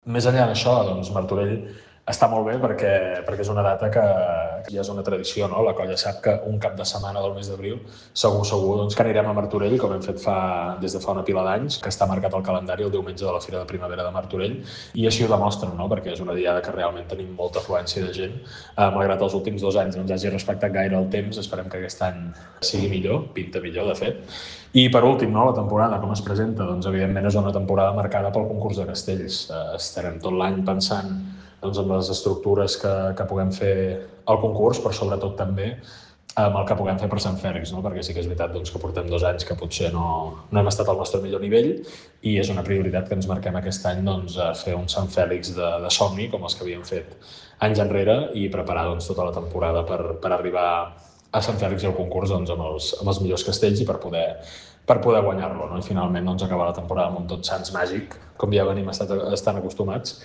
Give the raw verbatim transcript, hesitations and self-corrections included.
Més enllà d'això, doncs Martorell està molt bé perquè, perquè és una data que, que ja és una tradició, no? La colla sap que un cap de setmana del mes d'abril segur, segur doncs, que anirem a Martorell, com hem fet fa, des de fa una pila d'anys, que està marcat al calendari el diumenge de la Fira de Primavera de Martorell, i així ho demostren, no? Perquè és una diada que realment tenim molta afluència de gent. Eh, malgrat els últims dos anys no ens hagi respectat gaire el temps, esperem que aquest any sigui millor, pinta millor, de fet. I per últim, no, la temporada, com es presenta? Doncs evidentment és una temporada marcada pel concurs de castells. Eh, estarem tot l'any pensant doncs, en les estructures que, que puguem fer al concurs, però sobretot també amb el que puguem fer per Sant Fèlix, no? Perquè sí que és veritat doncs, que portem dos anys que potser no, no hem estat al nostre millor nivell i és una prioritat que ens marquem aquest any doncs, a fer un Sant Fèlix de, de somni, com els que havíem fet anys enrere, i preparar doncs, tota la temporada per, per arribar a Sant Fèlix i al concurs doncs, amb, els, amb els millors castells i per poder, per poder guanyar-lo. No? I finalment doncs, acabar la temporada amb un Tots Sants màgic, com ja venim estat, estan acostumats,